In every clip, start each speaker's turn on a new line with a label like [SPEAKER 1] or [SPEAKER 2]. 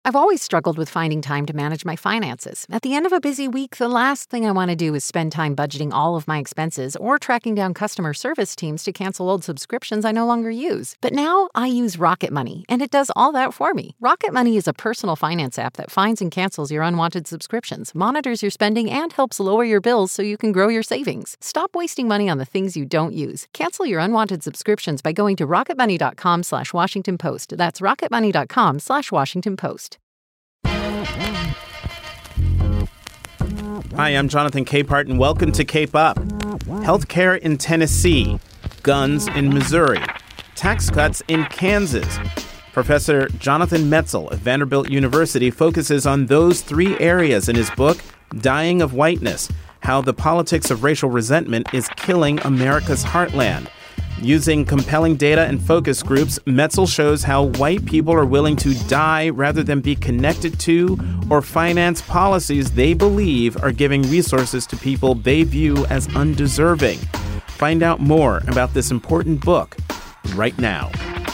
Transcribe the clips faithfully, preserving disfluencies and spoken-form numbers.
[SPEAKER 1] I've always struggled with finding time to manage my finances. At the end of a busy week, the last thing I want to do is spend time budgeting all of my expenses or tracking down customer service teams to cancel old subscriptions I no longer use. But now I use Rocket Money, and it does all that for me. Rocket Money is a personal finance app that finds and cancels your unwanted subscriptions, monitors your spending, and helps lower your bills so you can grow your savings. Stop wasting money on the things you don't use. Cancel your unwanted subscriptions by going to rocketmoney.com slash Washington Post. That's rocketmoney.com slash Washington Post.
[SPEAKER 2] Hi, I'm Jonathan Capehart, and welcome to Cape Up. Healthcare in Tennessee, guns in Missouri, tax cuts in Kansas. Professor Jonathan Metzl of Vanderbilt University focuses on those three areas in his book, Dying of Whiteness, How the Politics of Racial Resentment is Killing America's Heartland. Using compelling data and focus groups, Metzl shows how white people are willing to die rather than be connected to or finance policies they believe are giving resources to people they view as undeserving. Find out more about this important book right now.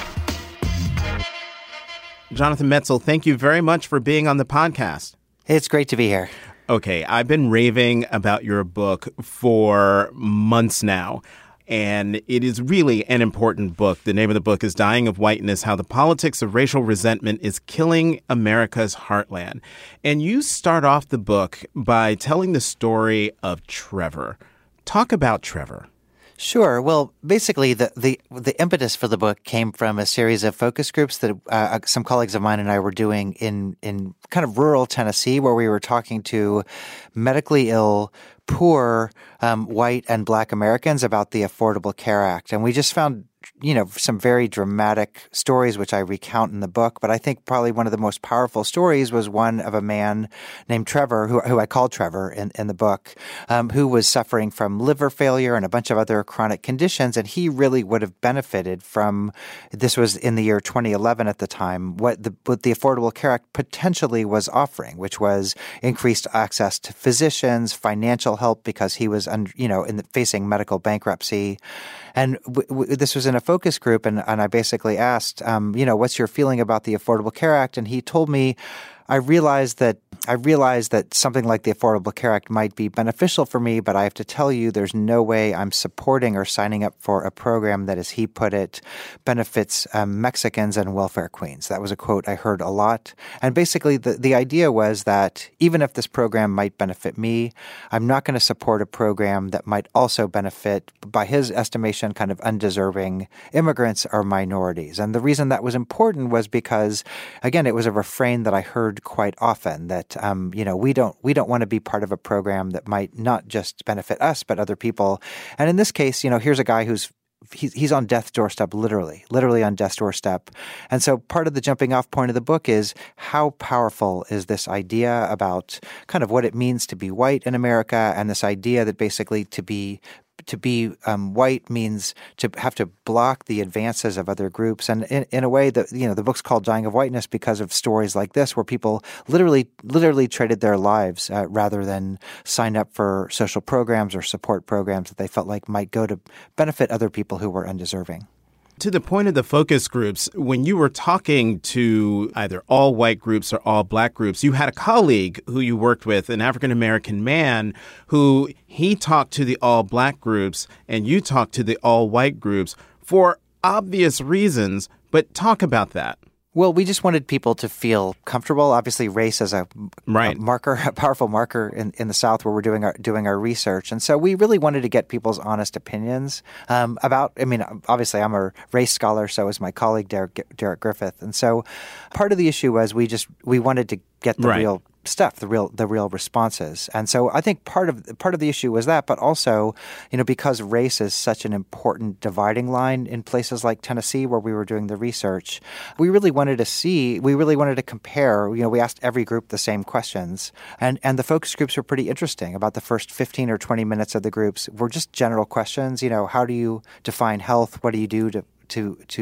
[SPEAKER 2] Jonathan Metzl, thank you very much for being on the podcast.
[SPEAKER 3] It's great to be here.
[SPEAKER 2] Okay, I've been raving about your book for months now. And it is really an important book. The name of the book is Dying of Whiteness, How the Politics of Racial Resentment is Killing America's Heartland. And you start off the book by telling the story of Trevor. Talk about Trevor.
[SPEAKER 3] Sure. Well, basically, the, the, the impetus for the book came from a series of focus groups that uh, some colleagues of mine and I were doing in, in kind of rural Tennessee, where we were talking to medically ill, poor um, white and black Americans about the Affordable Care Act. And we just found, you know, some very dramatic stories, which I recount in the book. But I think probably one of the most powerful stories was one of a man named Trevor, who, who I called Trevor in, in the book, um, who was suffering from liver failure and a bunch of other chronic conditions. And he really would have benefited from, this was in the year twenty eleven at the time, what the, what the Affordable Care Act potentially was offering, which was increased access to physicians, financial help because he was, un, you know, in the, facing medical bankruptcy. And w- w- this was in a focus group, and, and I basically asked, um, you know, what's your feeling about the Affordable Care Act? And he told me, I realized that I realized that something like the Affordable Care Act might be beneficial for me, but I have to tell you, there's no way I'm supporting or signing up for a program that, as he put it, benefits um, Mexicans and welfare queens. That was a quote I heard a lot. And basically, the, the idea was that even if this program might benefit me, I'm not going to support a program that might also benefit, by his estimation, kind of undeserving immigrants or minorities. And the reason that was important was because, again, it was a refrain that I heard quite often, that Um, you know, we don't we don't want to be part of a program that might not just benefit us, but other people. And in this case, you know, here's a guy who's he's, he's on death's doorstep, literally, literally on death's doorstep. And so part of the jumping off point of the book is how powerful is this idea about kind of what it means to be white in America, and this idea that basically to be To be um, white means to have to block the advances of other groups. And in, in a way that, you know, the book's called Dying of Whiteness because of stories like this, where people literally, literally traded their lives uh, rather than sign up for social programs or support programs that they felt like might go to benefit other people who were undeserving.
[SPEAKER 2] To the point of the focus groups, when you were talking to either all white groups or all black groups, you had a colleague who you worked with, an African-American man, who he talked to the all black groups and you talked to the all white groups for obvious reasons. But talk about that.
[SPEAKER 3] Well, we just wanted people to feel comfortable. Obviously, race is a,
[SPEAKER 2] right.
[SPEAKER 3] a marker, a powerful marker in, in the South where we're doing our doing our research. And so we really wanted to get people's honest opinions um, about, I mean, obviously I'm a race scholar, so is my colleague Derek, Derek Griffith. And so part of the issue was we just, we wanted to get the
[SPEAKER 2] right.
[SPEAKER 3] real stuff, the real the real responses. And so I think part of part of the issue was that, but also, you know, because race is such an important dividing line in places like Tennessee where we were doing the research, we really wanted to see, we really wanted to compare, you know, we asked every group the same questions. And and the focus groups were pretty interesting. About the first fifteen or twenty minutes of the groups were just general questions, you know, how do you define health? What do you do to to to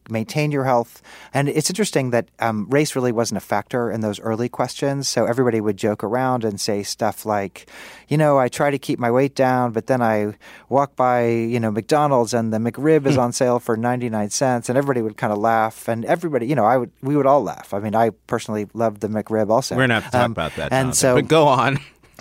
[SPEAKER 3] maintain your health. And it's interesting that um, race really wasn't a factor in those early questions. So everybody would joke around and say stuff like, you know, I try to keep my weight down, but then I walk by, you know, McDonald's and the McRib is on sale for ninety-nine cents. And everybody would kind of laugh. And everybody, you know, I would, we would all laugh. I mean, I personally loved the McRib also.
[SPEAKER 2] We're going to have to talk
[SPEAKER 3] um,
[SPEAKER 2] about that,
[SPEAKER 3] and
[SPEAKER 2] Jonathan,
[SPEAKER 3] so,
[SPEAKER 2] but go on.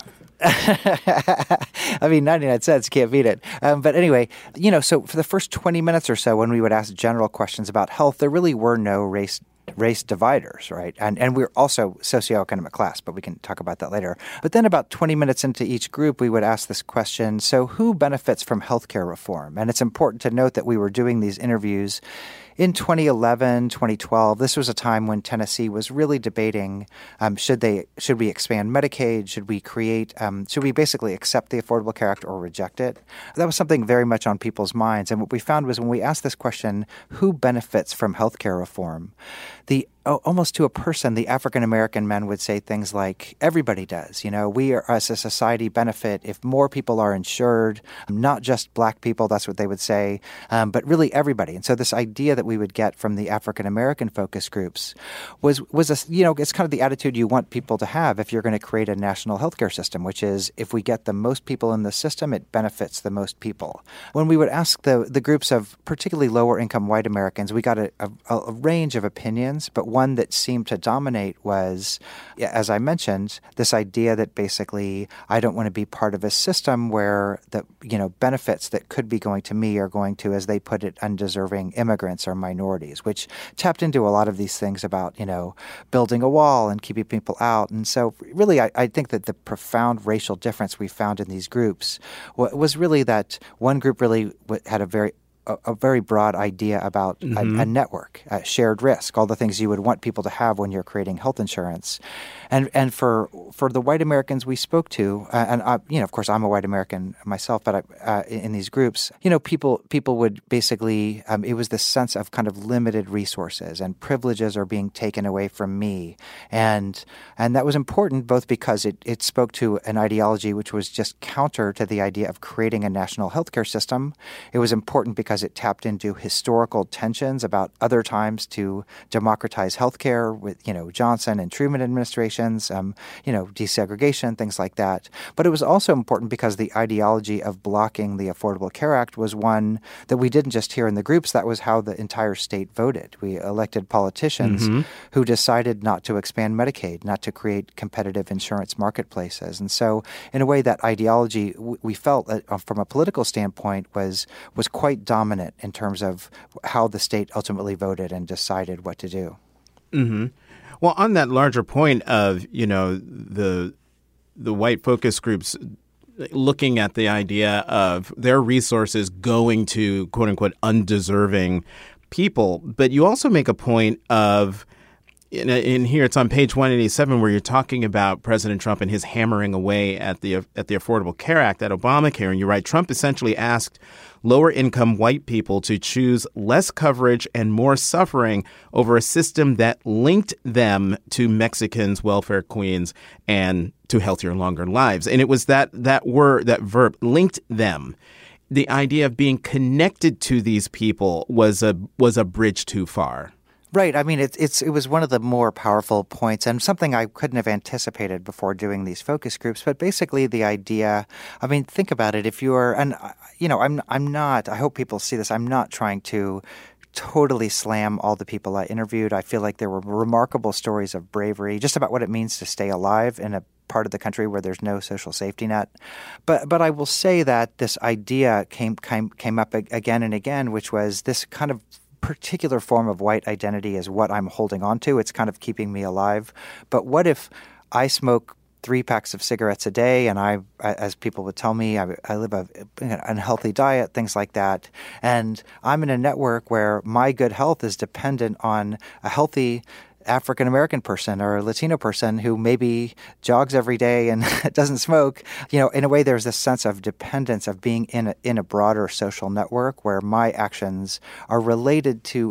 [SPEAKER 3] I mean, ninety-nine cents, can't beat it. Um, but anyway, you know, so for the first twenty minutes or so when we would ask general questions about health, there really were no race race dividers, right? And and we're also socioeconomic class, but we can talk about that later. But then about twenty minutes into each group, we would ask this question, so who benefits from healthcare reform? And it's important to note that we were doing these interviews in twenty eleven, twenty twelve. This was a time when Tennessee was really debating, um, should they, should we expand Medicaid? Should we create, um, should we basically accept the Affordable Care Act or reject it? That was something very much on people's minds. And what we found was when we asked this question, who benefits from healthcare reform? The Oh, almost to a person, the African-American men would say things like, everybody does. You know, we are, as a society, benefit if more people are insured, not just black people, that's what they would say, um, but really everybody. And so this idea that we would get from the African-American focus groups was, was a, you know, it's kind of the attitude you want people to have if you're going to create a national healthcare system, which is if we get the most people in the system, it benefits the most people. When we would ask the, the groups of particularly lower-income white Americans, we got a, a, a range of opinions, but one that seemed to dominate was, as I mentioned, this idea that basically I don't want to be part of a system where the you know benefits that could be going to me are going to, as they put it, undeserving immigrants or minorities, which tapped into a lot of these things about you know building a wall and keeping people out. And so really I, I think that the profound racial difference we found in these groups was really that one group really had a very A, a very broad idea about mm-hmm. a, a network, a shared risk, all the things you would want people to have when you're creating health insurance. And and for for the white Americans we spoke to, uh, and I, you know, of course, I'm a white American myself, but I, uh, in, in these groups, you know, people people would basically, um, it was this sense of kind of limited resources and privileges are being taken away from me, and and that was important both because it it spoke to an ideology which was just counter to the idea of creating a national healthcare system. It was important because it tapped into historical tensions about other times to democratize healthcare with, you know, Johnson and Truman administrations, um, you know, desegregation, things like that. But it was also important because the ideology of blocking the Affordable Care Act was one that we didn't just hear in the groups. That was how the entire state voted. We elected politicians mm-hmm. who decided not to expand Medicaid, not to create competitive insurance marketplaces. And so in a way, that ideology we felt uh, from a political standpoint was was quite dominant in terms of how the state ultimately voted and decided what to do.
[SPEAKER 2] Mm-hmm. Well, on that larger point of, you know, the the white focus groups looking at the idea of their resources going to, quote unquote, undeserving people, but you also make a point of, In, in here, it's on page one eighty-seven, where you're talking about President Trump and his hammering away at the at the Affordable Care Act, at Obamacare. And you write, Trump essentially asked lower-income white people to choose less coverage and more suffering over a system that linked them to Mexicans, welfare queens, and to healthier, longer lives. And it was that that word, that verb, linked them. The idea of being connected to these people was a was a bridge too far.
[SPEAKER 3] Right. I mean, it's it's it was one of the more powerful points and something I couldn't have anticipated before doing these focus groups. But basically the idea, I mean, think about it. If you're, and, you know, I'm I'm not, I hope people see this, I'm not trying to totally slam all the people I interviewed. I feel like there were remarkable stories of bravery, just about what it means to stay alive in a part of the country where there's no social safety net. But but I will say that this idea came came, came up again and again, which was this kind of particular form of white identity is what I'm holding on to. It's kind of keeping me alive. But what if I smoke three packs of cigarettes a day and I, as people would tell me, I, I live a, an unhealthy diet, things like that. And I'm in a network where my good health is dependent on a healthy African-American person or a Latino person who maybe jogs every day and doesn't smoke. You know, in a way, there's this sense of dependence of being in a, in a broader social network where my actions are related to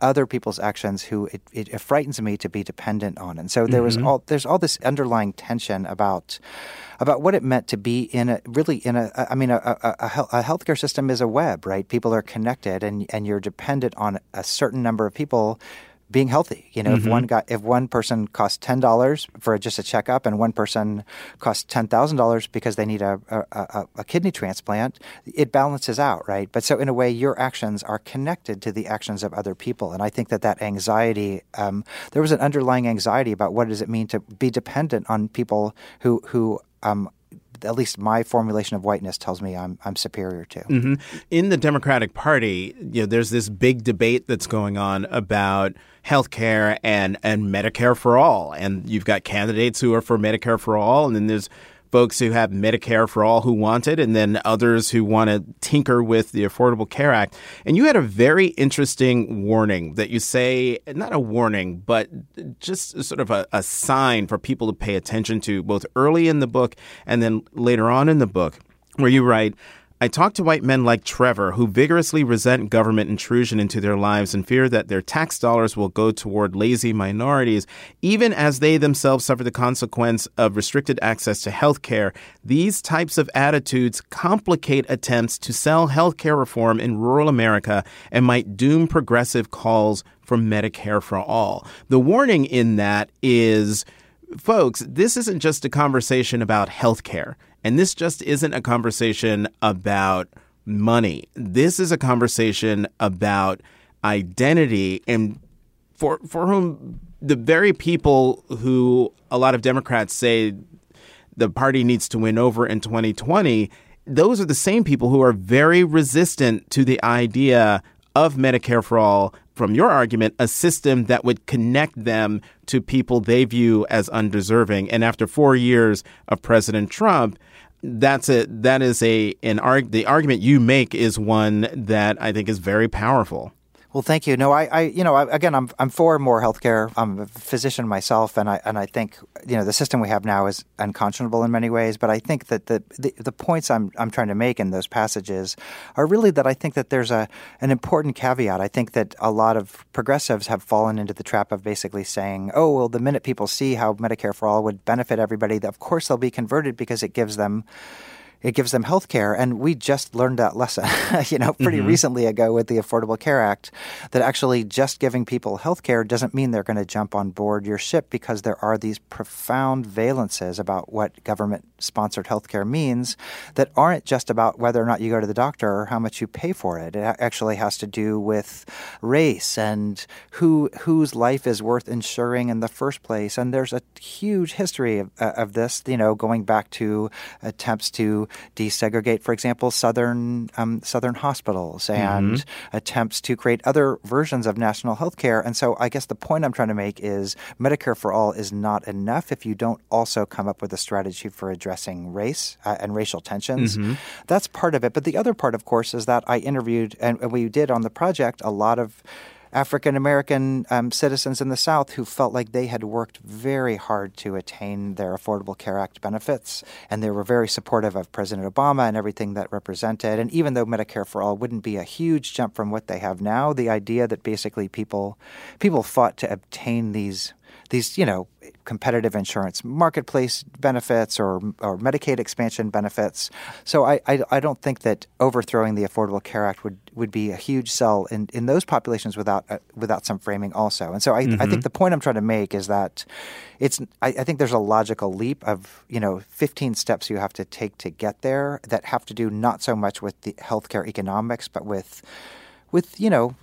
[SPEAKER 3] other people's actions who it, it, it frightens me to be dependent on. And so there was
[SPEAKER 2] Mm-hmm.
[SPEAKER 3] all there's all this underlying tension about about what it meant to be in a really in a I mean a, a, a, a healthcare system is a web, right? People are connected, and and you're dependent on a certain number of people being healthy. You know,
[SPEAKER 2] Mm-hmm.
[SPEAKER 3] if one guy, if one person costs ten dollars for just a checkup, and one person costs ten thousand dollars because they need a, a, a, a kidney transplant, it balances out, right? But so in a way, your actions are connected to the actions of other people, and I think that that anxiety, um, there was an underlying anxiety about what does it mean to be dependent on people who who. Um, at least my formulation of whiteness tells me I'm I'm superior to.
[SPEAKER 2] Mm-hmm. In the Democratic Party, you know, there's this big debate that's going on about healthcare and, and Medicare for all. And you've got candidates who are for Medicare for all, and then there's folks who have Medicare for all who want it, and then others who want to tinker with the Affordable Care Act. And you had a very interesting warning that you say, not a warning, but just sort of a, a sign for people to pay attention to, both early in the book and then later on in the book, where you write, I talk to white men like Trevor who vigorously resent government intrusion into their lives and fear that their tax dollars will go toward lazy minorities, even as they themselves suffer the consequence of restricted access to health care. These types of attitudes complicate attempts to sell health care reform in rural America and might doom progressive calls for Medicare for all. The warning in that is, folks, this isn't just a conversation about health care. And this just isn't a conversation about money. This is a conversation about identity, and for for whom the very people who a lot of Democrats say the party needs to win over in twenty twenty, those are the same people who are very resistant to the idea of Medicare for all, from your argument, a system that would connect them to people they view as undeserving. And after four years of President Trump, that's a that is a an arg the argument you make is one that I think is very powerful.
[SPEAKER 3] Well, thank you. No, I, I you know, I, again, I'm I'm for more healthcare. I'm a physician myself, and I and I think you know the system we have now is unconscionable in many ways. But I think that the the, the points I'm I'm trying to make in those passages are really that I think that there's a an important caveat. I think that a lot of progressives have fallen into the trap of basically saying, oh, well, the minute people see how Medicare for all would benefit everybody, of course they'll be converted because it gives them. It gives them health care. And we just learned that lesson, you know, pretty mm-hmm. recently ago with the Affordable Care Act, that actually just giving people health care doesn't mean they're going to jump on board your ship, because there are these profound valences about what government-sponsored health care means that aren't just about whether or not you go to the doctor or how much you pay for it. It actually has to do with race and who whose life is worth insuring in the first place. And there's a huge history of, uh, of this, you know, going back to attempts to desegregate, for example, southern um, southern hospitals and mm-hmm. attempts to create other versions of national health care. And so I guess the point I'm trying to make is Medicare for all is not enough if you don't also come up with a strategy for addressing race uh, and racial tensions. Mm-hmm. That's part of it. But the other part, of course, is that I interviewed, and we did on the project, a lot of African-American um, citizens in the South who felt like they had worked very hard to attain their Affordable Care Act benefits, and they were very supportive of President Obama and everything that represented. And even though Medicare for all wouldn't be a huge jump from what they have now, the idea that basically people people fought to obtain these these, you know, competitive insurance marketplace benefits or or Medicaid expansion benefits. So I, I, I don't think that overthrowing the Affordable Care Act would, would be a huge sell in, in those populations without uh, without some framing also. And so I, mm-hmm. I think the point I'm trying to make is that it's I, I think there's a logical leap of, you know, fifteen steps you have to take to get there that have to do not so much with the healthcare economics, but with with, you know,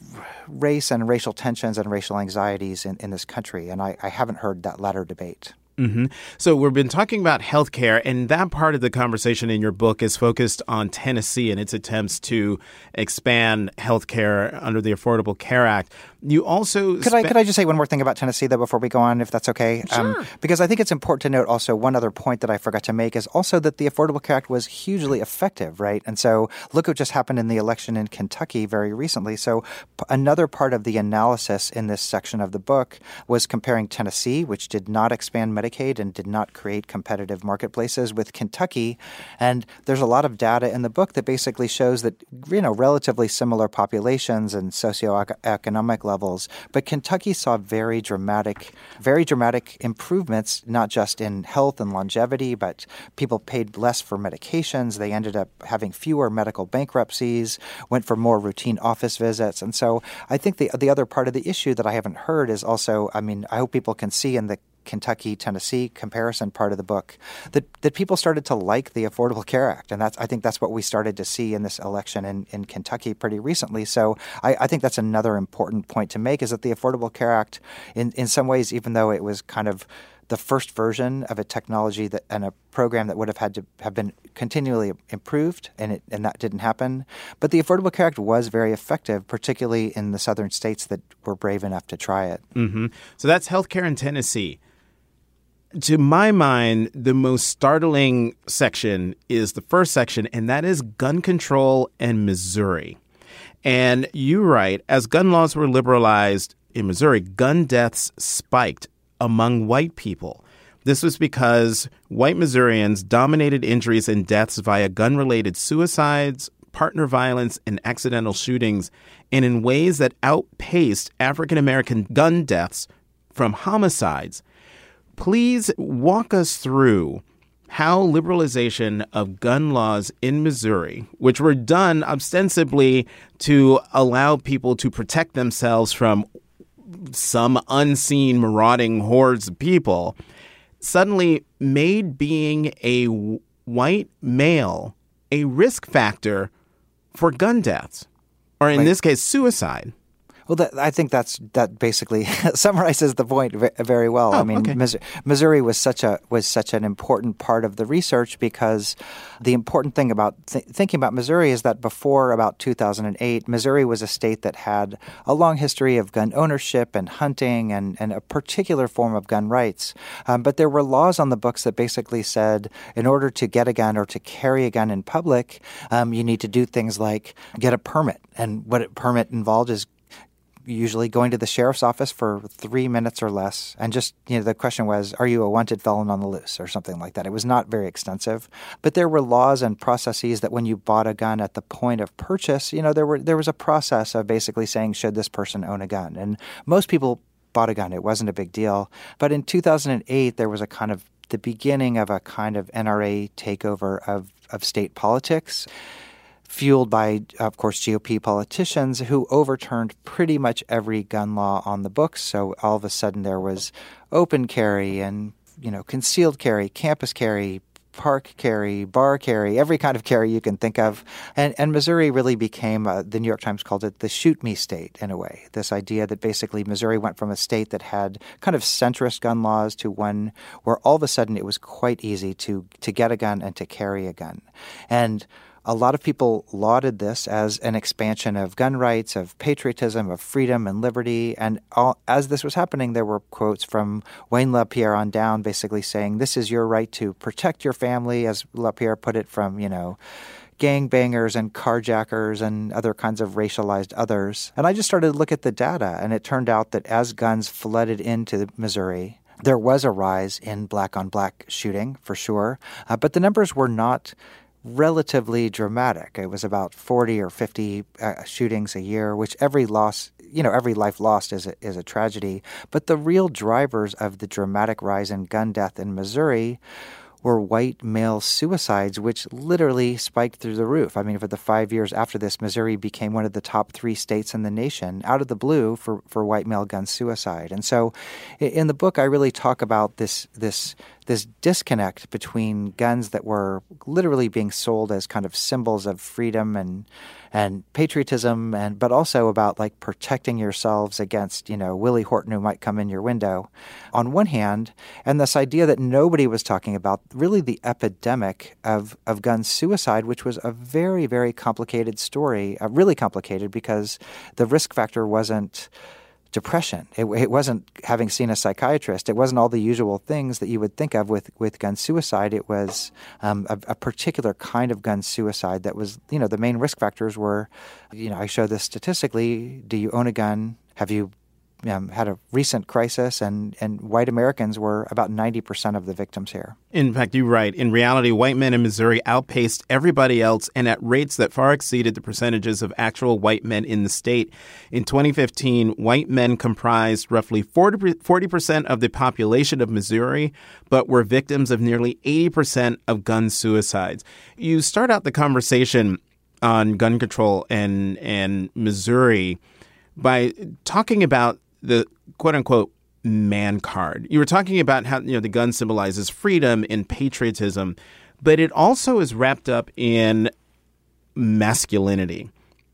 [SPEAKER 3] race and racial tensions and racial anxieties in, in this country. And I, I haven't heard that latter debate.
[SPEAKER 2] Mm-hmm. So we've been talking about healthcare, and that part of the conversation in your book is focused on Tennessee and its attempts to expand healthcare under the Affordable Care Act. You also
[SPEAKER 3] could spe- I could I just say one more thing about Tennessee though before we go on, if that's okay?
[SPEAKER 2] Sure. Um,
[SPEAKER 3] because I think it's important to note also one other point that I forgot to make is also that the Affordable Care Act was hugely effective, right? And so look what just happened in the election in Kentucky very recently. So p- another part of the analysis in this section of the book was comparing Tennessee, which did not expand Medicaid Medicaid and did not create competitive marketplaces with Kentucky. And there's a lot of data in the book that basically shows that, you know, relatively similar populations and socioeconomic levels. But Kentucky saw very dramatic, very dramatic improvements, not just in health and longevity, but people paid less for medications. They ended up having fewer medical bankruptcies, went for more routine office visits. And so I think the the other part of the issue that I haven't heard is also, I mean, I hope people can see in the Kentucky-Tennessee comparison part of the book that, that people started to like the Affordable Care Act. And that's I think that's what we started to see in this election in, in Kentucky pretty recently. So I, I think that's another important point to make, is that the Affordable Care Act, in, in some ways, even though it was kind of the first version of a technology that and a program that would have had to have been continually improved, and it, and that didn't happen. But the Affordable Care Act was very effective, particularly in the southern states that were brave enough to try it.
[SPEAKER 2] Mm-hmm. So that's healthcare in Tennessee. To my mind, the most startling section is the first section, and that is gun control in Missouri. And you write, as gun laws were liberalized in Missouri, gun deaths spiked among white people. This was because white Missourians dominated injuries and deaths via gun-related suicides, partner violence, and accidental shootings, and in ways that outpaced African-American gun deaths from homicides. Please walk us through how liberalization of gun laws in Missouri, which were done ostensibly to allow people to protect themselves from some unseen marauding hordes of people, suddenly made being a w- white male a risk factor for gun deaths, or in
[SPEAKER 3] right.
[SPEAKER 2] this case, suicide.
[SPEAKER 3] Well, that, I think that's that basically summarizes the point very well.
[SPEAKER 2] Oh,
[SPEAKER 3] I mean,
[SPEAKER 2] okay.
[SPEAKER 3] Missouri, Missouri was such a was such an important part of the research, because the important thing about th- thinking about Missouri is that before about two thousand eight, Missouri was a state that had a long history of gun ownership and hunting and, and a particular form of gun rights. Um, but there were laws on the books that basically said, in order to get a gun or to carry a gun in public, um, you need to do things like get a permit. And what a permit involved is usually going to the sheriff's office for three minutes or less. And just, you know, the question was, are you a wanted felon on the loose or something like that? It was not very extensive. But there were laws and processes that when you bought a gun at the point of purchase, you know, there were there was a process of basically saying, should this person own a gun? And most people bought a gun. It wasn't a big deal. But in two thousand eight, there was a kind of the beginning of a kind of N R A takeover of, of state politics, fueled by, of course, G O P politicians who overturned pretty much every gun law on the books. So all of a sudden there was open carry and, you know, concealed carry, campus carry, park carry, bar carry, every kind of carry you can think of. And, and Missouri really became, uh, the New York Times called it the shoot me state in a way. This idea that basically Missouri went from a state that had kind of centrist gun laws to one where all of a sudden it was quite easy to, to get a gun and to carry a gun. And a lot of people lauded this as an expansion of gun rights, of patriotism, of freedom and liberty. And all, as this was happening, there were quotes from Wayne LaPierre on down basically saying, this is your right to protect your family, as LaPierre put it, from, you know, gangbangers and carjackers and other kinds of racialized others. And I just started to look at the data, and it turned out that as guns flooded into Missouri, there was a rise in black-on-black shooting, for sure. Uh, but the numbers were not relatively dramatic. It was about forty or fifty uh, shootings a year, which every loss, you know, every life lost is a, is a tragedy. But the real drivers of the dramatic rise in gun death in Missouri were white male suicides, which literally spiked through the roof. I mean, for the five years after this, Missouri became one of the top three states in the nation, out of the blue, for, for white male gun suicide. And so in the book, I really talk about this this this disconnect between guns that were literally being sold as kind of symbols of freedom and and patriotism, and but also about like protecting yourselves against, you know, Willie Horton who might come in your window on one hand, and this idea that nobody was talking about really the epidemic of, of gun suicide, which was a very, very complicated story, uh, really complicated because the risk factor wasn't depression. It, it wasn't having seen a psychiatrist. It wasn't all the usual things that you would think of with, with gun suicide. It was um, a, a particular kind of gun suicide that was, you know, the main risk factors were, you know, I show this statistically. Do you own a gun? Have you um, had a recent crisis, and, and white Americans were about ninety percent of the victims here.
[SPEAKER 2] In fact, you're right. In reality, white men in Missouri outpaced everybody else and at rates that far exceeded the percentages of actual white men in the state. In twenty fifteen, white men comprised roughly forty percent of the population of Missouri, but were victims of nearly eighty percent of gun suicides. You start out the conversation on gun control and, and Missouri by talking about the quote-unquote man card. You were talking about how, you know, the gun symbolizes freedom and patriotism, but it also is wrapped up in masculinity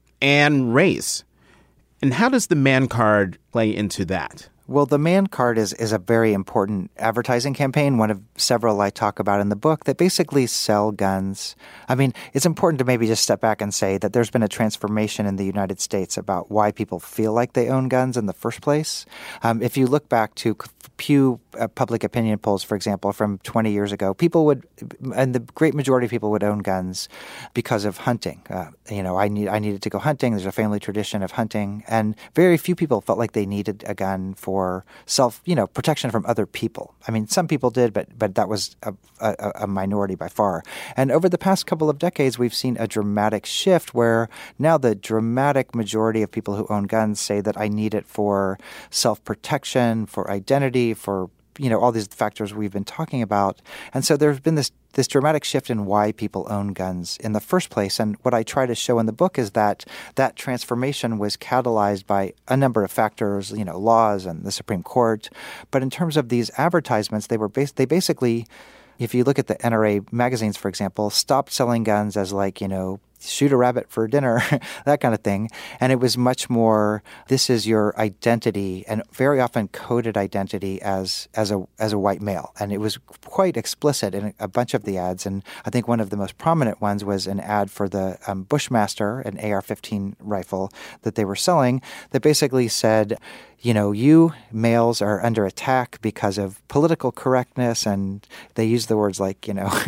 [SPEAKER 2] and race. And how does the man card play into that?
[SPEAKER 3] Well, the man card is, is a very important advertising campaign, one of several I talk about in the book, that basically sell guns. I mean, it's important to maybe just step back and say that there's been a transformation in the United States about why people feel like they own guns in the first place. Um, if you look back to Pew uh, public opinion polls, for example, from twenty years ago, people would, and the great majority of people would own guns because of hunting. Uh, you know, I need I needed to go hunting. There's a family tradition of hunting, and very few people felt like they needed a gun for or self, you know, protection from other people. I mean, some people did, but but that was a, a, a minority by far. And over the past couple of decades, we've seen a dramatic shift where now the dramatic majority of people who own guns say that I need it for self-protection, for identity, for, you know, all these factors we've been talking about. And so there's been this this dramatic shift in why people own guns in the first place. And what I try to show in the book is that that transformation was catalyzed by a number of factors, you know, laws and the Supreme Court. But in terms of these advertisements, they were bas- they basically, if you look at the N R A magazines, for example, stopped selling guns as like, you know, shoot a rabbit for dinner, that kind of thing. And it was much more, this is your identity, and very often coded identity as as a as a white male. And it was quite explicit in a bunch of the ads. And I think one of the most prominent ones was an ad for the um, Bushmaster, an A R fifteen rifle that they were selling, that basically said, you know, you males are under attack because of political correctness, and they use the words like, you know,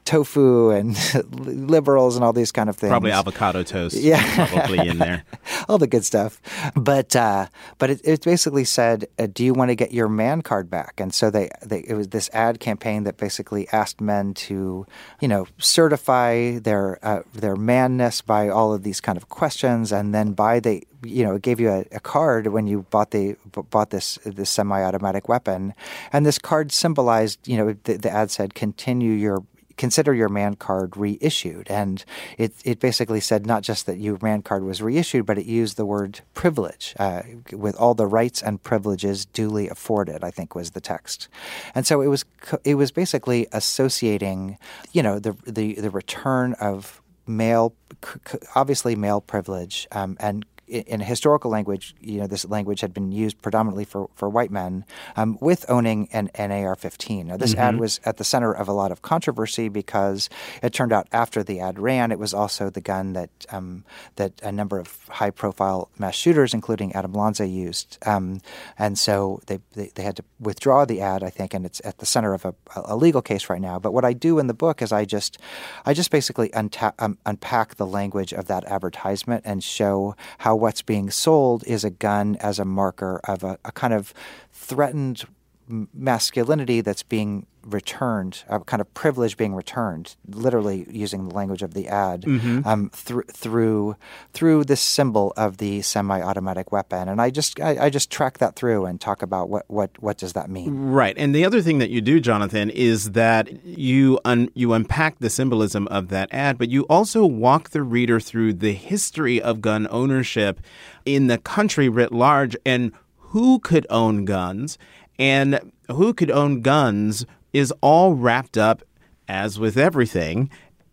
[SPEAKER 3] tofu and liberals and all these kind of things.
[SPEAKER 2] Probably avocado toast.
[SPEAKER 3] Yeah.
[SPEAKER 2] Probably in there.
[SPEAKER 3] All the good stuff. But uh, but it, it basically said, uh, do you want to get your man card back? And so they, they it was this ad campaign that basically asked men to, you know, certify their uh, their manness by all of these kind of questions, and then by the you know, it gave you a, a card when you bought the bought this this semi-automatic weapon, and this card symbolized, you know, the, the ad said, "Continue your." Consider your man card reissued. And it it basically said not just that your man card was reissued, but it used the word privilege, uh, with all the rights and privileges duly afforded, I think was the text. And so it was it was basically associating, you know, the the, the return of male, obviously male privilege, um, and in historical language, you know, this language had been used predominantly for, for white men, um, with owning an, an A R fifteen. Now, this mm-hmm. ad was at the center of a lot of controversy because it turned out after the ad ran, it was also the gun that um, that a number of high-profile mass shooters, including Adam Lanza, used. Um, and so they, they they had to withdraw the ad, I think, and it's at the center of a, a legal case right now. But what I do in the book is I just I just basically unta- um, unpack the language of that advertisement and show how what's being sold is a gun as a marker of a, a kind of threatened masculinity that's being returned, a kind of privilege being returned, literally using the language of the ad, mm-hmm. um, th- through through this symbol of the semi-automatic weapon. And I just I, I just track that through and talk about what, what, what does that mean.
[SPEAKER 2] Right. And the other thing that you do, Jonathan, is that you un- you unpack the symbolism of that ad, but you also walk the reader through the history of gun ownership in the country writ large, and who could own guns, and who could own guns is all wrapped up, as with everything,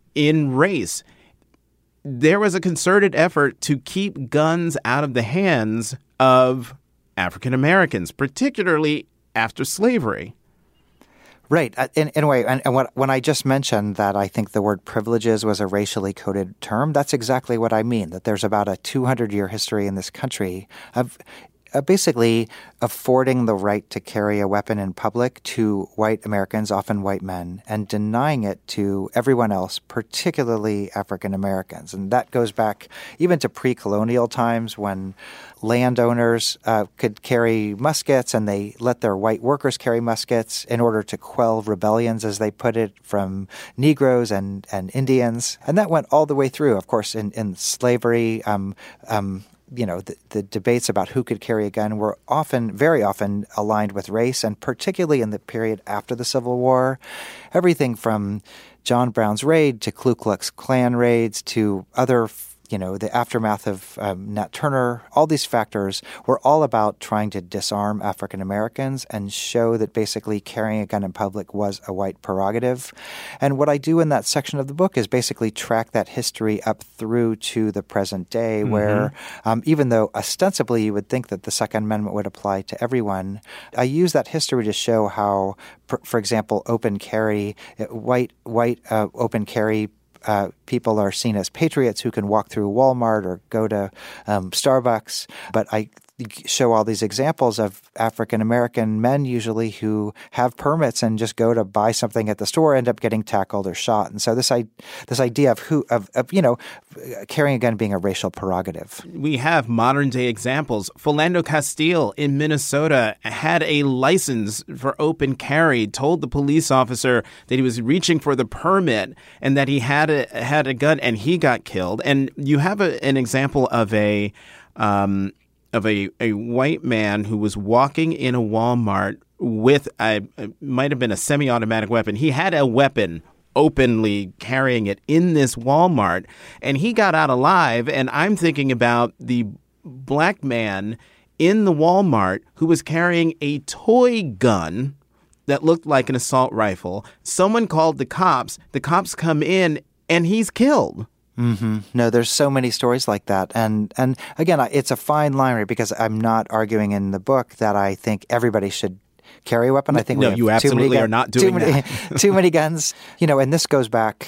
[SPEAKER 2] in race. There was a concerted effort to keep guns out of the hands of African Americans, particularly after slavery.
[SPEAKER 3] Right. In, in a way, and, and what, when I just mentioned that I think the word privileges was a racially coded term, that's exactly what I mean, that there's about a two hundred year history in this country of uh, basically affording the right to carry a weapon in public to white Americans, often white men, and denying it to everyone else, particularly African Americans. And that goes back even to pre-colonial times when landowners uh, could carry muskets and they let their white workers carry muskets in order to quell rebellions, as they put it, from Negroes and, and Indians. And that went all the way through, of course, in, in slavery. Um, um, you know, the, the debates about who could carry a gun were often, very often aligned with race, and particularly in the period after the Civil War. Everything from John Brown's raid to Ku Klux Klan raids to other you know, the aftermath of um, Nat Turner, all these factors were all about trying to disarm African Americans and show that basically carrying a gun in public was a white prerogative. And what I do in that section of the book is basically track that history up through to the present day, mm-hmm. where um, even though ostensibly you would think that the Second Amendment would apply to everyone, I use that history to show how, for, for example, open carry, white, white uh, open carry Uh, people are seen as patriots who can walk through Walmart or go to um, Starbucks. But I show all these examples of African American men usually who have permits and just go to buy something at the store, end up getting tackled or shot. And so this I, this idea of who of, of you know carrying a gun being a racial prerogative.
[SPEAKER 2] We have modern day examples. Philando Castile in Minnesota had a license for open carry, told the police officer that he was reaching for the permit and that he had a had a gun, and he got killed. And you have a, an example of a um, of a, a white man who was walking in a Walmart with a, it might have been a semi-automatic weapon. He had a weapon openly carrying it in this Walmart, and he got out alive. And I'm thinking about the black man in the Walmart who was carrying a toy gun that looked like an assault rifle. Someone called the cops. The cops come in, and he's killed.
[SPEAKER 3] Mm-hmm. No, there's so many stories like that. And and again, it's a fine line, right? Because I'm not arguing in the book that I think everybody should carry a weapon. I think
[SPEAKER 2] no,
[SPEAKER 3] we have
[SPEAKER 2] you absolutely
[SPEAKER 3] too many
[SPEAKER 2] are not doing
[SPEAKER 3] too many,
[SPEAKER 2] that.
[SPEAKER 3] too many guns. You know, and this goes back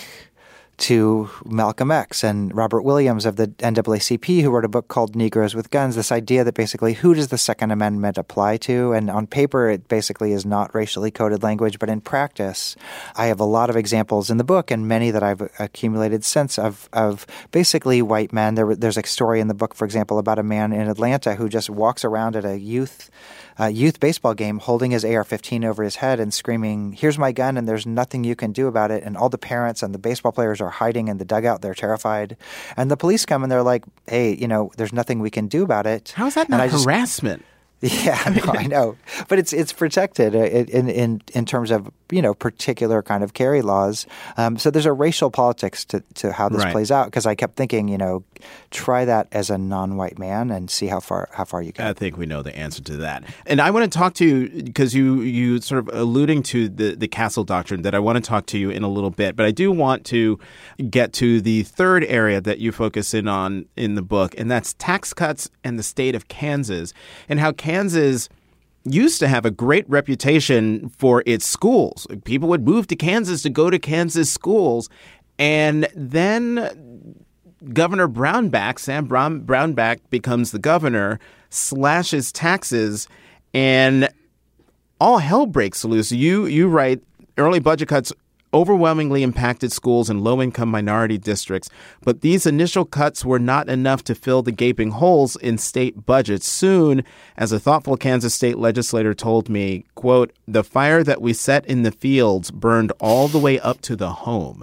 [SPEAKER 3] to Malcolm X and Robert Williams of the N double A C P, who wrote a book called Negroes with Guns, this idea that basically who does the Second Amendment apply to? And on paper, it basically is not racially coded language, but in practice, I have a lot of examples in the book and many that I've accumulated since of of basically white men. There, there's a story in the book, for example, about a man in Atlanta who just walks around at a youth Uh, youth baseball game holding his A R fifteen over his head and screaming, "Here's my gun and there's nothing you can do about it." And all the parents and the baseball players are hiding in the dugout. They're terrified. And the police come and they're like, "Hey, you know, there's nothing we can do about it."
[SPEAKER 2] How is that not harassment?
[SPEAKER 3] Just, yeah, no, I know. But it's it's protected in in in terms of, you know, particular kind of carry laws. Um, so there's a racial politics to, to how this
[SPEAKER 2] right.
[SPEAKER 3] plays out, because I kept thinking, you know, try that as a non-white man and see how far how far you get.
[SPEAKER 2] I think we know the answer to that. And I want to talk to you, because you you sort of alluding to the, the Castle Doctrine, that I want to talk to you in a little bit. But I do want to get to the third area that you focus in on in the book, and that's tax cuts and the state of Kansas, and how Kansas used to have a great reputation for its schools. People would move to Kansas to go to Kansas schools. And then Governor Brownback, Sam Brown, Brownback becomes the governor, slashes taxes, and all hell breaks loose. You, you write, early budget cuts overwhelmingly impacted schools in low-income minority districts, but these initial cuts were not enough to fill the gaping holes in state budgets. Soon, as a thoughtful Kansas state legislator told me, quote, "The fire that we set in the fields burned all the way up to the home."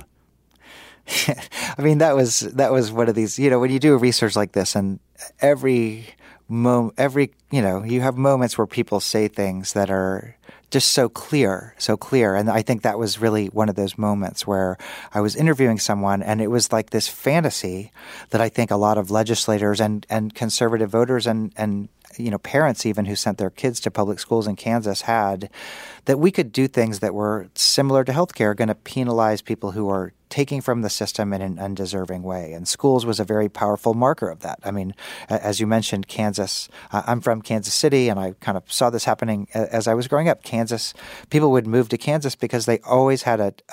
[SPEAKER 3] I mean, that was that was one of these, you know, when you do research like this, and every mo- every, you know, you have moments where people say things that are just so clear, so clear. And I think that was really one of those moments where I was interviewing someone, and it was like this fantasy that I think a lot of legislators and, and conservative voters and, and you know, parents even who sent their kids to public schools in Kansas had, that we could do things that were similar to healthcare, going to penalize people who are taking from the system in an undeserving way. And schools was a very powerful marker of that. I mean, as you mentioned, Kansas, uh, I'm from Kansas City, and I kind of saw this happening as I was growing up. Kansas, people would move to Kansas because they always had a, a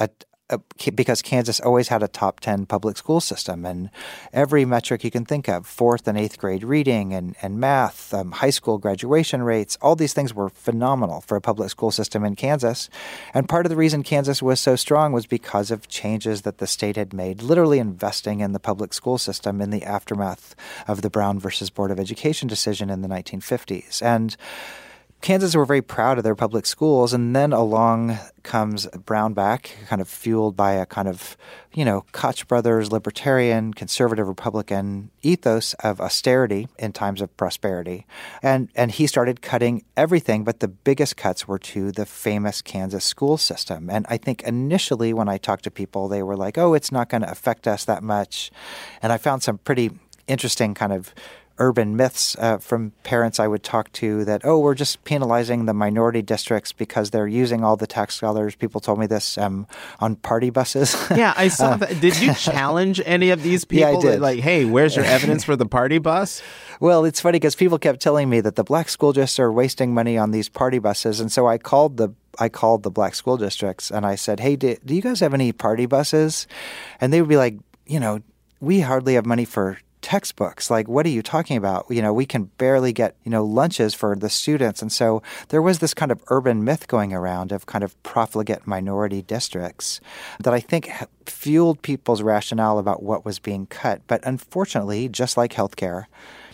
[SPEAKER 3] uh, because Kansas always had a top ten public school system, and every metric you can think of, fourth and eighth grade reading and, and math, um, high school graduation rates, all these things were phenomenal for a public school system in Kansas. And part of the reason Kansas was so strong was because of changes that the state had made, literally investing in the public school system in the aftermath of the Brown versus Board of Education decision in the nineteen fifties. And Kansas were very proud of their public schools, and then along comes Brownback, kind of fueled by a kind of, you know, Koch brothers, libertarian, conservative Republican ethos of austerity in times of prosperity. And and he started cutting everything, but the biggest cuts were to the famous Kansas school system. And I think initially when I talked to people, they were like, oh, it's not going to affect us that much. And I found some pretty interesting kind of urban myths uh, from parents I would talk to that, oh, we're just penalizing the minority districts because they're using all the tax dollars. People told me this um, on party buses.
[SPEAKER 2] Yeah, I saw uh, that. Did you challenge any of these people?
[SPEAKER 3] Yeah, I did.
[SPEAKER 2] That, like, hey, where's your evidence for the party bus?
[SPEAKER 3] Well, it's funny because people kept telling me that the black school districts are wasting money on these party buses. And so I called the I called the black school districts and I said, hey, do, do you guys have any party buses? And they would be like, you know, we hardly have money for textbooks. Like, what are you talking about? You know, we can barely get, you know, lunches for the students. And so there was this kind of urban myth going around of kind of profligate minority districts that I think fueled people's rationale about what was being cut. But unfortunately, just like healthcare,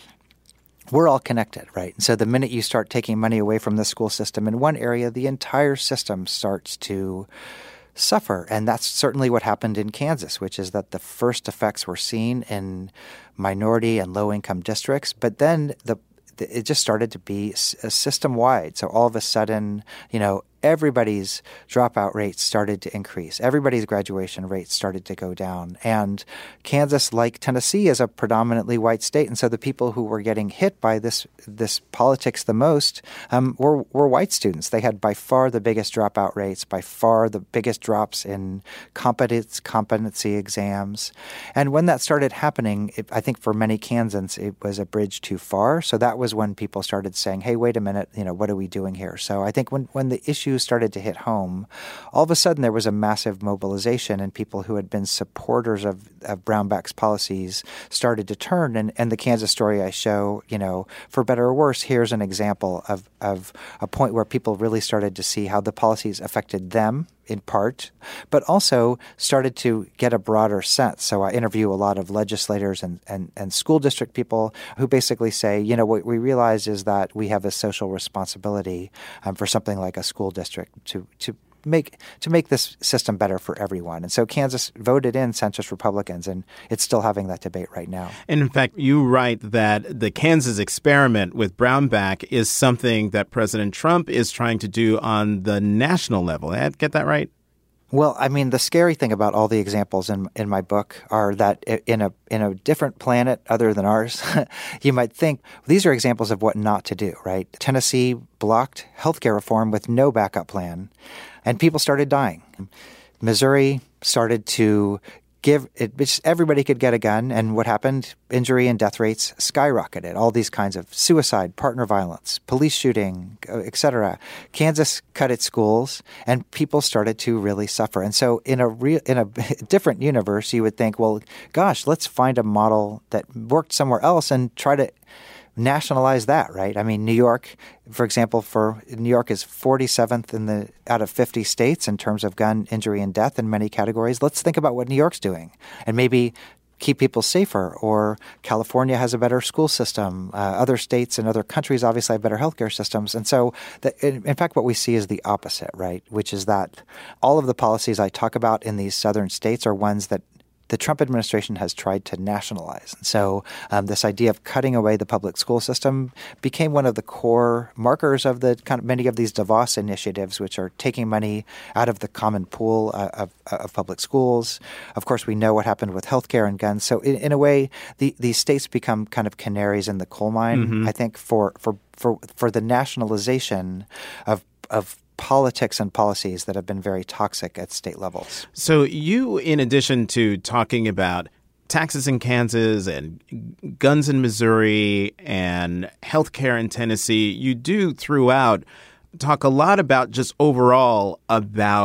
[SPEAKER 3] we're all connected, right? And so the minute you start taking money away from the school system in one area, the entire system starts to suffer. And that's certainly what happened in Kansas, which is that the first effects were seen in minority and low-income districts, but then the it just started to be system-wide. So all of a sudden, you know, everybody's dropout rates started to increase. Everybody's graduation rates started to go down. And Kansas, like Tennessee, is a predominantly white state. And so the people who were getting hit by this this politics the most um, were, were white students. They had by far the biggest dropout rates, by far the biggest drops in competence, competency exams. And when that started happening, it, I think for many Kansans, it was a bridge too far. So that was when people started saying, hey, wait a minute, you know, what are we doing here? So I think when, when the issue started to hit home, all of a sudden there was a massive mobilization, and people who had been supporters of, of Brownback's policies started to turn. And, and the Kansas story I show, you know, for better or worse, here's an example of, of a point where people really started to see how the policies affected them in part, but also started to get a broader sense. So I interview a lot of legislators and, and, and school district people who basically say, you know, what we realize is that we have a social responsibility um, for something like a school district to to make to make this system better for everyone. And so Kansas voted in centrist Republicans, and it's still having that debate right now.
[SPEAKER 2] And in fact, you write that the Kansas experiment with Brownback is something that President Trump is trying to do on the national level. Did I get that right?
[SPEAKER 3] Well, I mean, the scary thing about all the examples in in my book are that in a in a different planet other than ours, you might think these are examples of what not to do, right? Tennessee blocked healthcare reform with no backup plan, and people started dying. Missouri started to give it, everybody could get a gun, and what happened? Injury and death rates skyrocketed. All these kinds of suicide, partner violence, police shooting, et cetera. Kansas cut its schools, and people started to really suffer. And so, in a real, in a different universe, you would think, well, gosh, let's find a model that worked somewhere else and try to nationalize that, right? I mean, New York, for example, for New York is forty-seventh in the out of fifty states in terms of gun injury and death in many categories. Let's think about what New York's doing and maybe keep people safer. Or California has a better school system. Uh, other states and other countries obviously have better healthcare systems. And so, the, in, in fact, what we see is the opposite, right? Which is that all of the policies I talk about in these southern states are ones that the Trump administration has tried to nationalize. And so um, this idea of cutting away the public school system became one of the core markers of the kind of many of these DeVos initiatives, which are taking money out of the common pool uh, of, of public schools. Of course, we know what happened with healthcare and guns. So in, in a way, the, these states become kind of canaries in the coal mine, mm-hmm. I think, for, for, for, for the nationalization of of politics and policies that have been very toxic at state levels.
[SPEAKER 2] So you, in addition to talking about taxes in Kansas and guns in Missouri and healthcare in Tennessee, you do throughout talk a lot about just overall about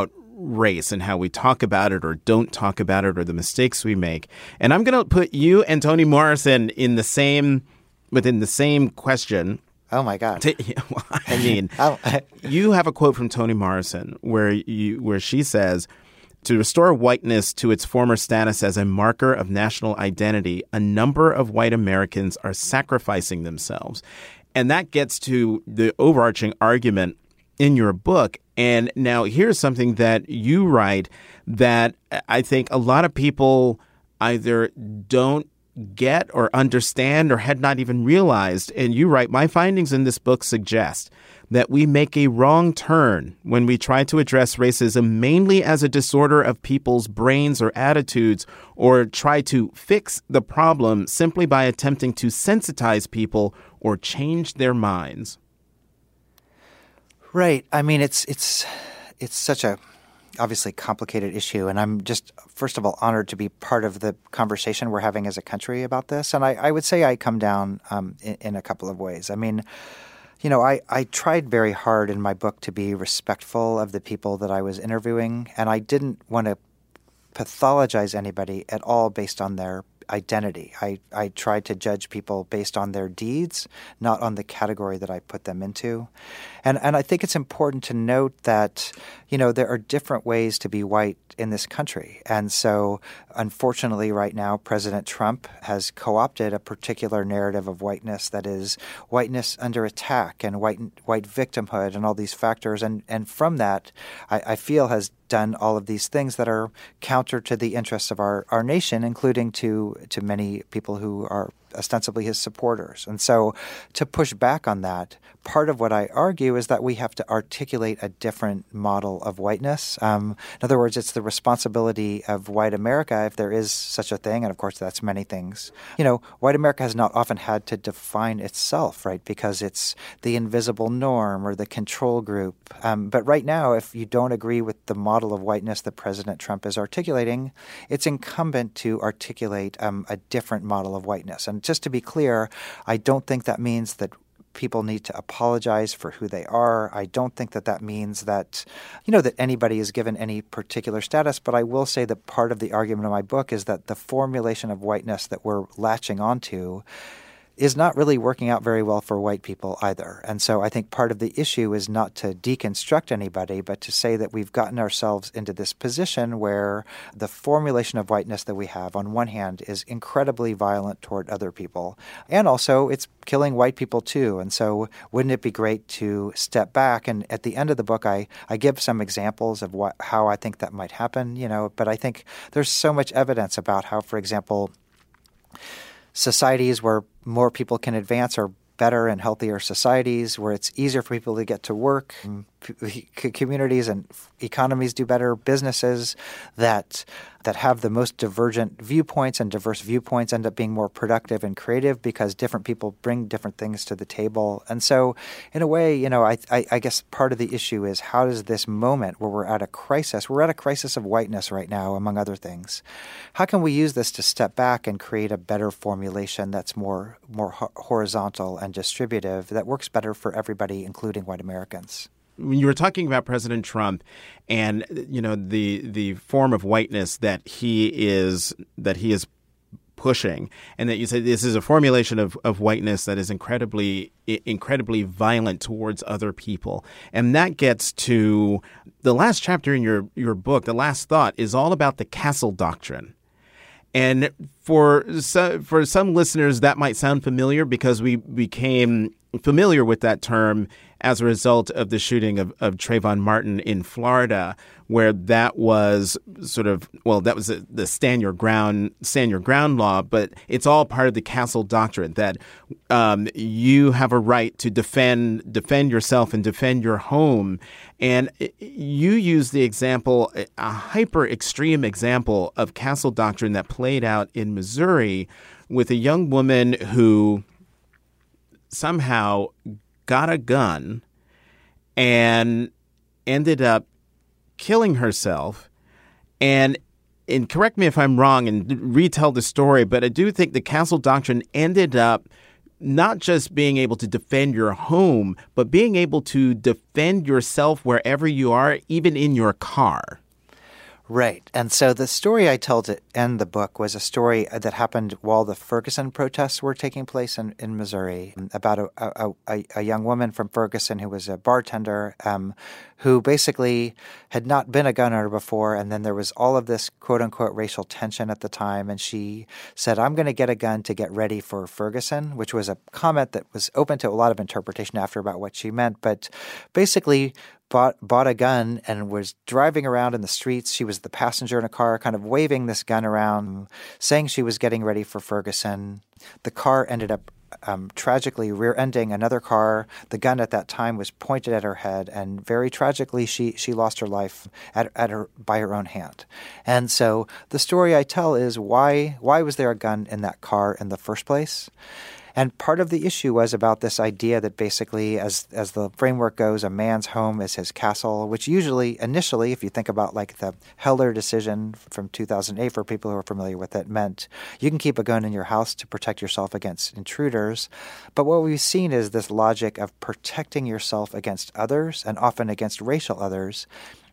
[SPEAKER 2] race and how we talk about it or don't talk about it or the mistakes we make. And I'm going to put you and Toni Morrison in the same within the same question.
[SPEAKER 3] Oh, my God.
[SPEAKER 2] To, well, I mean, oh. You have a quote from Toni Morrison where you where she says, to restore whiteness to its former status as a marker of national identity, a number of white Americans are sacrificing themselves. And that gets to the overarching argument in your book. And now here's something that you write that I think a lot of people either don't get or understand or had not even realized. And you write, my findings in this book suggest that we make a wrong turn when we try to address racism mainly as a disorder of people's brains or attitudes, or try to fix the problem simply by attempting to sensitize people or change their minds.
[SPEAKER 3] Right. I mean, it's it's it's such a obviously complicated issue, and I'm just, first of all, honored to be part of the conversation we're having as a country about this. And I, I would say I come down um, in, in a couple of ways. I mean, you know, I, I tried very hard in my book to be respectful of the people that I was interviewing, and I didn't want to pathologize anybody at all based on their identity. I, I tried to judge people based on their deeds, not on the category that I put them into. And and I think it's important to note that, you know, there are different ways to be white in this country. And so, unfortunately, right now, President Trump has co-opted a particular narrative of whiteness that is whiteness under attack and white white victimhood and all these factors. And, and from that, I, I feel has done all of these things that are counter to the interests of our, our nation, including to, to many people who are ostensibly his supporters. And so to push back on that, part of what I argue is that we have to articulate a different model of whiteness. Um, in other words, it's the responsibility of white America, if there is such a thing, and of course that's many things. You know, white America has not often had to define itself, right, because it's the invisible norm or the control group. Um, but right now, if you don't agree with the model of whiteness that President Trump is articulating, it's incumbent to articulate um, a different model of whiteness. And just to be clear, I don't think that means that people need to apologize for who they are. I don't think that that means that, you know, that anybody is given any particular status. But I will say that part of the argument of my book is that the formulation of whiteness that we're latching onto is not really working out very well for white people either. And so I think part of the issue is not to deconstruct anybody, but to say that we've gotten ourselves into this position where the formulation of whiteness that we have, on one hand, is incredibly violent toward other people. And also it's killing white people too. And so wouldn't it be great to step back? And at the end of the book, I, I give some examples of what how I think that might happen, you know, but I think there's so much evidence about how, for example, societies where more people can advance are better and healthier societies, where it's easier for people to get to work, communities and economies do better, businesses that that have the most divergent viewpoints and diverse viewpoints end up being more productive and creative because different people bring different things to the table. And so in a way, you know, I, I, I guess part of the issue is how does this moment where we're at a crisis, we're at a crisis of whiteness right now, among other things, how can we use this to step back and create a better formulation that's more, more horizontal and distributive that works better for everybody, including white Americans?
[SPEAKER 2] When you were talking about President Trump and, you know, the the form of whiteness that he is that he is pushing, and that you said this is a formulation of, of whiteness that is incredibly incredibly violent towards other people. And that gets to the last chapter in your, your book. The last thought is all about the castle doctrine. And for so, for some listeners, that might sound familiar because we became familiar with that term as a result of the shooting of, of Trayvon Martin in Florida, where that was sort of, well, that was the, the stand your ground, stand your ground law, but it's all part of the castle doctrine that um, you have a right to defend, defend yourself and defend your home. And you use the example, a hyper extreme example of castle doctrine that played out in Missouri with a young woman who somehow got a gun and ended up killing herself. And and correct me if I'm wrong and retell the story, but I do think the castle doctrine ended up not just being able to defend your home, but being able to defend yourself wherever you are, even in your car.
[SPEAKER 3] Right. And so the story I told to end the book was a story that happened while the Ferguson protests were taking place in, in Missouri, about a, a, a, a young woman from Ferguson who was a bartender um, who basically had not been a gun owner before. And then there was all of this quote unquote racial tension at the time. And she said, I'm going to get a gun to get ready for Ferguson, which was a comment that was open to a lot of interpretation after about what she meant. But basically, Bought, bought a gun and was driving around in the streets. She was the passenger in a car, kind of waving this gun around, saying she was getting ready for Ferguson. The car ended up um, tragically rear-ending another car. The gun at that time was pointed at her head, and very tragically, she she lost her life at, at her by her own hand. And so the story I tell is why why was there a gun in that car in the first place? And part of the issue was about this idea that basically, as as the framework goes, a man's home is his castle, which usually, initially, if you think about like the Heller decision from two thousand eight, for people who are familiar with it, meant you can keep a gun in your house to protect yourself against intruders. But what we've seen is this logic of protecting yourself against others, and often against racial others,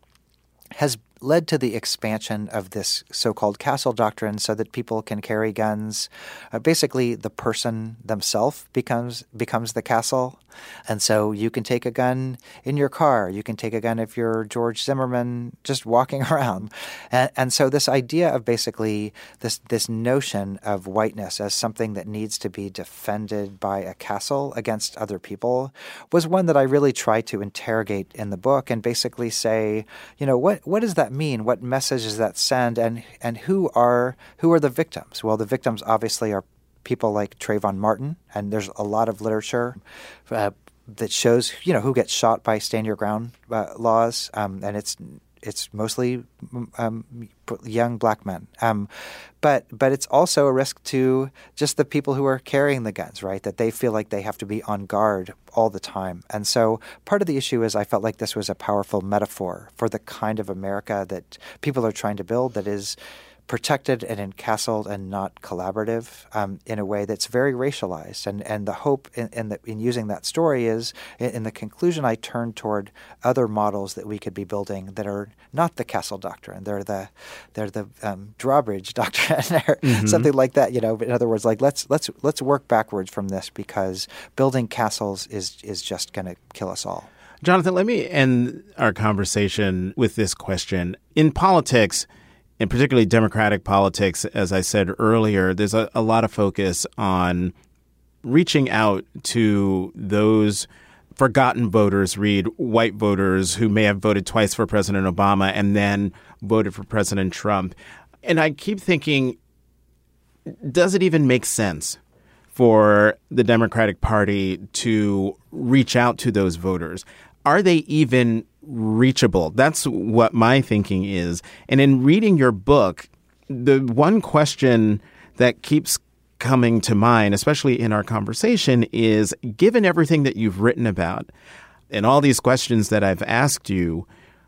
[SPEAKER 3] has led to the expansion of this so-called castle doctrine so that people can carry guns. Uh, basically, the person themselves becomes becomes the castle. And so you can take a gun in your car. You can take a gun if you're George Zimmerman just walking around. And, and so this idea of basically this, this notion of whiteness as something that needs to be defended by a castle against other people was one that I really tried to interrogate in the book and basically say, you know, what what does that mean? What message does that send? And and who are who are the victims? Well, the victims obviously are people like Trayvon Martin, and there's a lot of literature uh, that shows, you know, who gets shot by stand your ground uh, laws, um, and it's it's mostly um, young black men. Um, but but it's also a risk to just the people who are carrying the guns, right? That they feel like they have to be on guard all the time. And so part of the issue is I felt like this was a powerful metaphor for the kind of America that people are trying to build that is protected and encastled and not collaborative um, in a way that's very racialized. And and the hope in in, the, in using that story is, in, in the conclusion, I turned toward other models that we could be building that are not the castle doctrine. They're the they're the um, drawbridge doctrine, or mm-hmm. something like that. You know, in other words, like let's let's let's work backwards from this because building castles is is just going to kill us all.
[SPEAKER 2] Jonathan, let me end our conversation with this question. In politics, and particularly Democratic politics, as I said earlier, there's a, a lot of focus on reaching out to those forgotten voters, read white voters who may have voted twice for President Obama and then voted for President Trump. And I keep thinking, does it even make sense for the Democratic Party to reach out to those voters? Are they even reachable? That's what my thinking is. And in reading your book, the one question that keeps coming to mind, especially in our conversation, is given everything that you've written about and all these questions that I've asked you,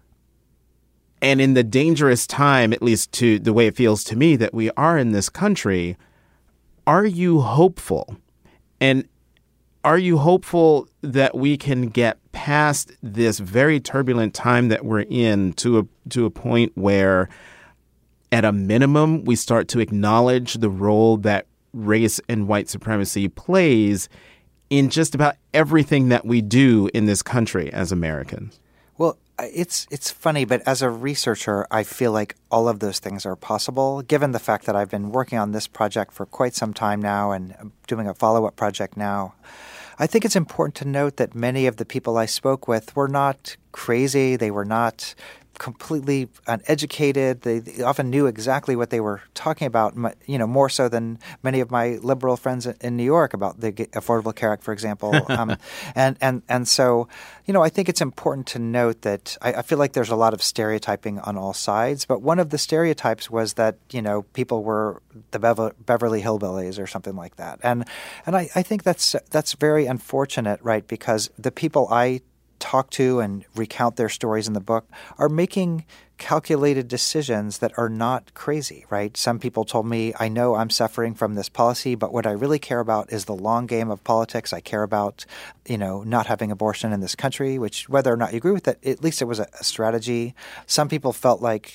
[SPEAKER 2] and in the dangerous time, at least to the way it feels to me, that we are in this country, are you hopeful? And are you hopeful that we can get past this very turbulent time that we're in to a to a point where, at a minimum, we start to acknowledge the role that race and white supremacy plays in just about everything that we do in this country as Americans?
[SPEAKER 3] Well, it's it's funny, but as a researcher, I feel like all of those things are possible, given the fact that I've been working on this project for quite some time now and doing a follow-up project now. I think it's important to note that many of the people I spoke with were not crazy. They were not completely uneducated. They, they often knew exactly what they were talking about, you know, more so than many of my liberal friends in New York about the Affordable Care Act, for example. um, and, and, and so, you know, I think it's important to note that I, I feel like there's a lot of stereotyping on all sides. But one of the stereotypes was that, you know, people were the Bever- Beverly Hillbillies or something like that. And and I, I think that's that's very unfortunate, right, because the people I talk to and recount their stories in the book are making calculated decisions that are not crazy, right? Some people told me, I know I'm suffering from this policy, but what I really care about is the long game of politics. I care about, you know, not having abortion in this country, which whether or not you agree with it, at least it was a, a strategy. Some people felt like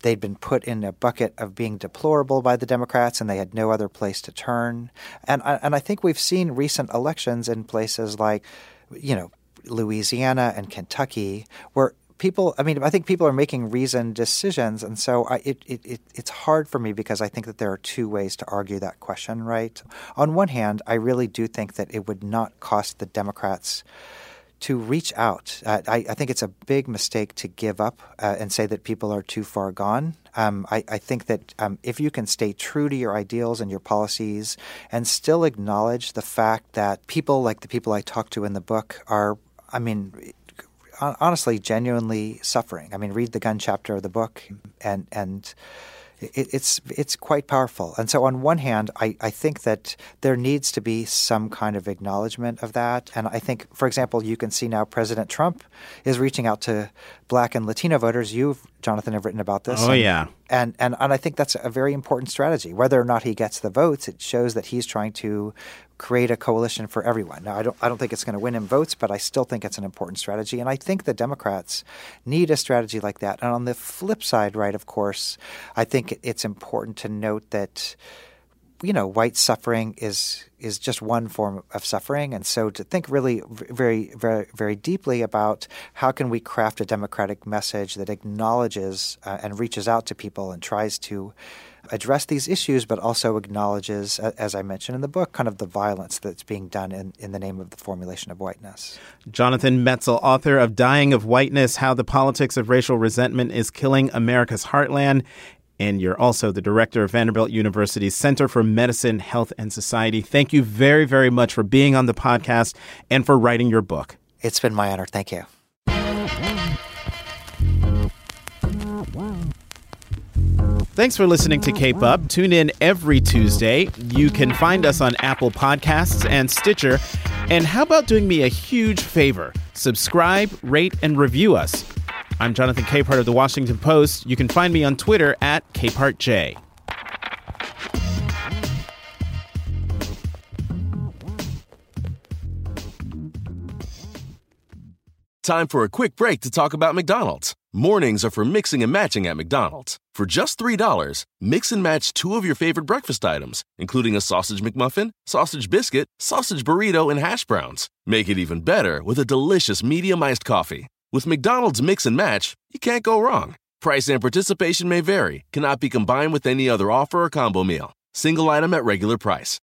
[SPEAKER 3] they'd been put in a bucket of being deplorable by the Democrats and they had no other place to turn. And I, and I think we've seen recent elections in places like, you know, Louisiana and Kentucky where people, I mean, I think people are making reasoned decisions. And so I, it, it, it, it's hard for me because I think that there are two ways to argue that question, right? On one hand, I really do think that it would not cost the Democrats to reach out. Uh, I, I think it's a big mistake to give up uh, and say that people are too far gone. Um, I, I think that um, if you can stay true to your ideals and your policies and still acknowledge the fact that people like the people I talk to in the book are, I mean, honestly, genuinely suffering. I mean, read the gun chapter of the book and and it, it's it's quite powerful. And so on one hand, I, I think that there needs to be some kind of acknowledgement of that. And I think, for example, you can see now President Trump is reaching out to Black and Latino voters. You've, Jonathan, have written about this.
[SPEAKER 2] Oh,
[SPEAKER 3] and,
[SPEAKER 2] yeah.
[SPEAKER 3] And, and and I think that's a very important strategy. Whether or not he gets the votes, it shows that he's trying to create a coalition for everyone. Now, I don't I don't think it's going to win him votes, but I still think it's an important strategy. And I think the Democrats need a strategy like that. And on the flip side, right, of course, I think it's important to note that, you know, white suffering is is just one form of suffering. And so to think really very, very, very deeply about how can we craft a democratic message that acknowledges uh, and reaches out to people and tries to address these issues, but also acknowledges, as I mentioned in the book, kind of the violence that's being done in, in the name of the formulation of whiteness.
[SPEAKER 2] Jonathan Metzl, author of Dying of Whiteness, How the Politics of Racial Resentment is Killing America's Heartland. And you're also the director of Vanderbilt University's Center for Medicine, Health, and Society. Thank you very, very much for being on the podcast and for writing your book.
[SPEAKER 3] It's been my honor. Thank you.
[SPEAKER 2] Thanks for listening to Cape Up. Tune in every Tuesday. You can find us on Apple Podcasts and Stitcher. And how about doing me a huge favor? Subscribe, rate, and review us. I'm Jonathan Capehart of The Washington Post. You can find me on Twitter at CapehartJ.
[SPEAKER 4] Time for a quick break to talk about McDonald's. Mornings are for mixing and matching at McDonald's. For just three dollars, mix and match two of your favorite breakfast items, including a sausage McMuffin, sausage biscuit, sausage burrito, and hash browns. Make it even better with a delicious medium iced coffee. With McDonald's Mix and Match, you can't go wrong. Price and participation may vary, cannot be combined with any other offer or combo meal. Single item at regular price.